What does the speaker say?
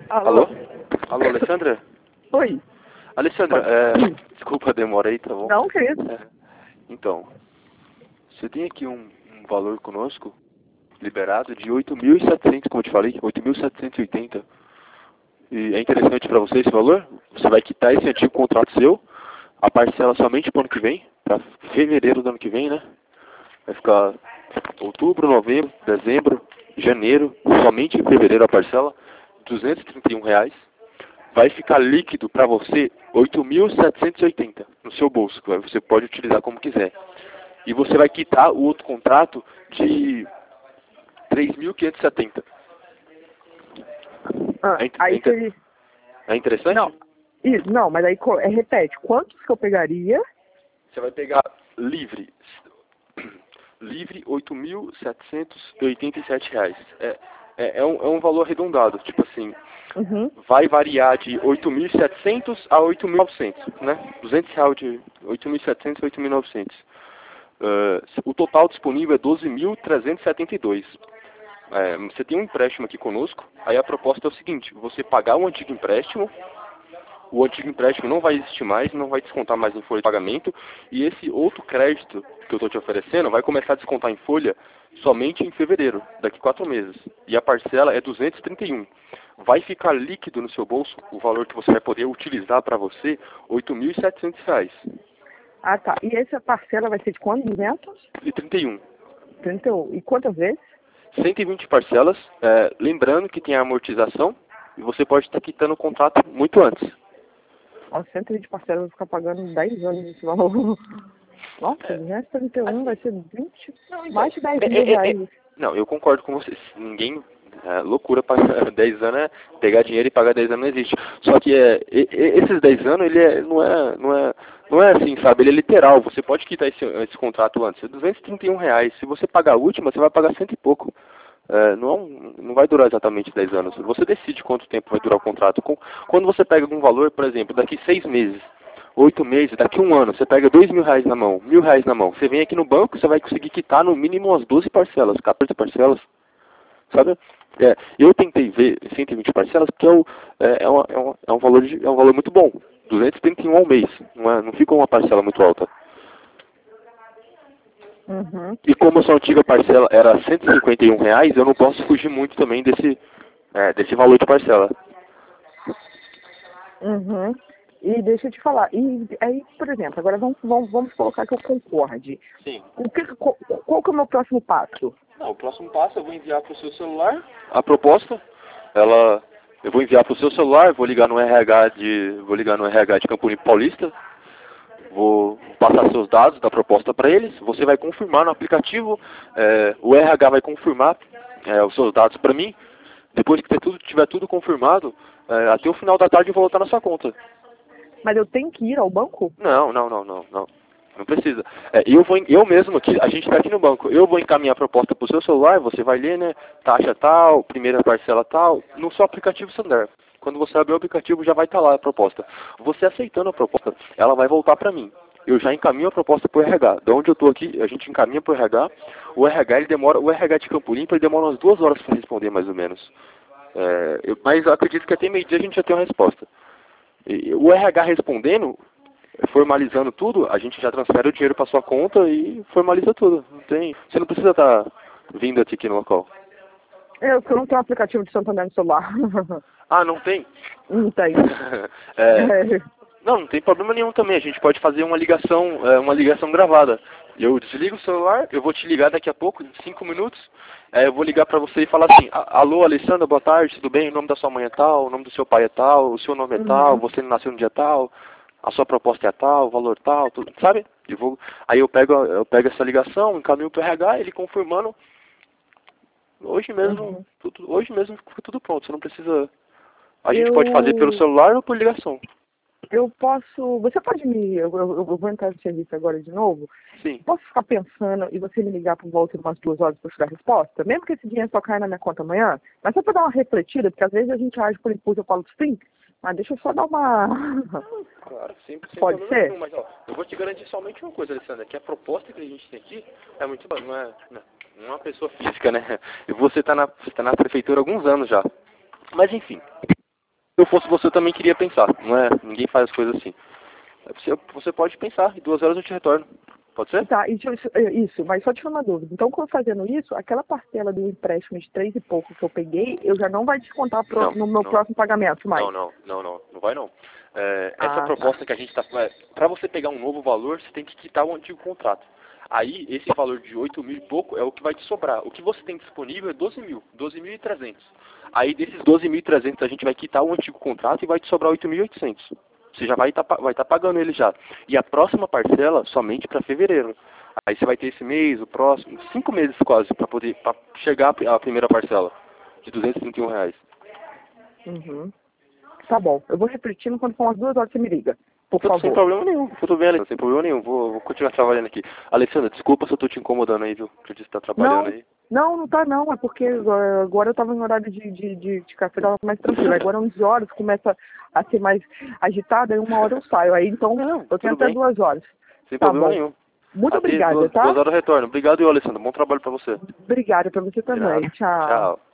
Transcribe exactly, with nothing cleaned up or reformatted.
Alô? Alô? Alô, Alessandra? Oi. Alessandra, é, desculpa a demora aí, tá bom? Não, que isso? É, então, você tem aqui um, um valor conosco, liberado, de oito mil e setecentos, como eu te falei, oito mil setecentos e oitenta. E é interessante para você esse valor? Você vai quitar esse antigo contrato seu, a parcela somente para o ano que vem, para fevereiro do ano que vem, né? Vai ficar outubro, novembro, dezembro, janeiro, somente em fevereiro a parcela, duzentos e trinta e um reais. Vai ficar líquido para você oito mil setecentos e oitenta no seu bolso, que você pode utilizar como quiser. E você vai quitar o outro contrato de três mil quinhentos e setenta. Ah, É, in- é, aí inter- seria... é interessante? Não, isso, não, mas aí co- é, repete, quantos que eu pegaria? Você vai pegar livre, livre oito mil setecentos e oitenta e sete reais. É, é, é, um, é um valor arredondado, tipo assim, Uhum. vai variar de oito mil e setecentos a oito mil e novecentos, né? duzentos reais de oito mil e setecentos a oito mil e novecentos. Uh, o total disponível é doze mil trezentos e setenta e dois. É, você tem um empréstimo aqui conosco, aí a proposta é o seguinte: você pagar um antigo empréstimo, o antigo empréstimo não vai existir mais, não vai descontar mais em folha de pagamento, e esse outro crédito que eu estou te oferecendo vai começar a descontar em folha somente em fevereiro, daqui quatro meses. E a parcela é duzentos e trinta e um. Vai ficar líquido no seu bolso o valor que você vai poder utilizar para você, oito mil e setecentos reais. Ah, tá. E essa parcela vai ser de quanto? duzentos? E trinta e um. trinta e um. E quantas vezes? cento e vinte parcelas, é, lembrando que tem a amortização, e você pode estar quitando o contrato muito antes. Ó, cento e vinte parcelas, eu vou ficar pagando dez anos esse valor. Nossa, duzentos e trinta e um vai ser vinte, mais de dez É, mil é, é, é. reais. Não, eu concordo com vocês. Ninguém. É, loucura pagar dez anos, é, pegar dinheiro e pagar dez anos não existe. Só que é, e- e- esses dez anos, ele é, não, é, não, é, não é assim, sabe? Ele é literal. Você pode quitar esse, esse contrato antes. É duzentos e trinta e um reais. Se você pagar a última, você vai pagar cento e pouco. É, não, é um- não vai durar exatamente dez anos. Você decide quanto tempo vai durar o contrato. Com- Quando você pega algum valor, por exemplo, daqui seis meses, oito meses, daqui um ano, você pega dois mil reais na mão, mil reais na mão. Você vem aqui no banco, você vai conseguir quitar no mínimo umas doze parcelas, quatorze parcelas, sabe? É, eu tentei ver cento e vinte parcelas porque é, o- é, é, uma- é uma- é um valor de- é um valor muito bom. duzentos e trinta e um ao mês, não, é, não fica uma parcela muito alta. Uhum. E como a sua antiga parcela era cento e cinquenta e um reais, eu não posso fugir muito também desse, é, desse valor de parcela. Uhum. E deixa eu te falar, e aí, por exemplo, agora vamos, vamos, vamos colocar que eu concorde. Sim. O que, qual, qual que é o meu próximo passo? Não, o próximo passo eu vou enviar para o seu celular a proposta. Ela, eu vou enviar para o seu celular, vou ligar no R H de, vou ligar no R H de Campo Limpo Paulista, vou passar seus dados da proposta para eles. Você vai confirmar no aplicativo, é, o R H vai confirmar é, os seus dados para mim. Depois que ter tudo, tiver tudo confirmado, é, até o final da tarde eu vou voltar na sua conta. Mas eu tenho que ir ao banco? Não, não, não, não, não. Não precisa. É, eu vou, eu mesmo aqui, a gente está aqui no banco, eu vou encaminhar a proposta para o seu celular, você vai ler, né? Taxa tal, primeira parcela tal, no seu aplicativo Santander. Quando você abrir o aplicativo já vai estar lá a proposta. Você aceitando a proposta, ela vai voltar para mim. Eu já encaminho a proposta para o R H. De onde eu estou aqui, a gente encaminha para o R H. O R H ele demora, o R H de Campo Limpo ele demora umas duas horas para responder mais ou menos. É, eu, mas eu acredito que até meio-dia a gente já tem uma resposta. E, o R H respondendo, formalizando tudo, a gente já transfere o dinheiro para sua conta e formaliza tudo. Não tem, você não precisa estar vindo até aqui no local. Eu, eu não tenho aplicativo de Santander no celular. Ah, não tem? Não tem. É, É. não, não tem problema nenhum também. A gente pode fazer uma ligação, é, uma ligação gravada. Eu desligo o celular, eu vou te ligar daqui a pouco, em cinco minutos. É, eu vou ligar para você e falar assim: "A- alô, Alessandra, boa tarde, tudo bem? O nome da sua mãe é tal, o nome do seu pai é tal, o seu nome é tal, Uhum. você nasceu no dia tal, a sua proposta é tal, o valor tal, tudo, sabe? Eu vou, aí eu pego, eu pego essa ligação, encaminho para o R H, ele confirmando. Hoje mesmo, Uhum. tudo, hoje mesmo fica tudo pronto. Você não precisa. A gente pode fazer pelo Eu, celular ou por ligação. eu posso. Você pode me. Eu, eu, eu vou entrar no serviço agora de novo. Sim. Posso ficar pensando e você me ligar por volta de umas duas horas para eu te dar a resposta? Mesmo que esse dinheiro só caia na minha conta amanhã, mas só para dar uma refletida, porque às vezes a gente age por impulso, eu falo sim, mas deixa eu só dar uma. Claro, sempre, sem Pode problema ser? nenhum, mas ó, eu vou te garantir somente uma coisa, Alessandra, que a proposta que a gente tem aqui é muito boa, não é, não não é uma pessoa física, né? E você está na, você tá na prefeitura há alguns anos já. Mas enfim, eu fosse você, eu também queria pensar, não é? Ninguém faz as coisas assim. Você, você pode pensar, em duas horas eu te retorno. Pode ser? Tá, isso, isso, mas só tirar uma dúvida. Então, quando fazendo isso, aquela parcela do empréstimo de três e pouco que eu peguei, eu já não vai descontar pro, Não, no meu não. próximo pagamento mais? Não, não, não, não, não vai não. É, essa Ah, proposta tá. que a gente está... Para você pegar um novo valor, você tem que quitar o antigo contrato. Aí, esse valor de oito mil e pouco é o que vai te sobrar. O que você tem disponível é doze mil, doze mil e trezentos. Aí, desses doze mil e trezentos, a gente vai quitar o antigo contrato e vai te sobrar oito mil e oitocentos. Você já vai estar vai tá pagando ele já. E a próxima parcela, somente para fevereiro. Aí você vai ter esse mês, o próximo, cinco meses quase, para poder pra chegar a primeira parcela de duzentos e trinta e um reais. Uhum. Tá bom, eu vou refletindo, quando for umas duas horas você me liga, por Tudo sem favor. problema nenhum, tudo bem, Alessandra, sem problema nenhum, vou, vou continuar trabalhando aqui. Alessandra, desculpa se eu tô te incomodando aí, viu? Acredito que você tá trabalhando Não, aí. não, não tá não, é porque agora agora eu tava em horário de, de, de, de café, tava mais tranquilo. Agora onze horas começa a ser mais agitada, e uma hora eu saio. Aí então Não, eu tenho tudo até bem, duas horas. sem Tá problema bom. nenhum. Muito Até obrigada, duas, tá? duas horas eu retorno. Obrigado, Alessandra, bom trabalho pra você. Obrigada pra você De nada. também. Tchau. Tchau.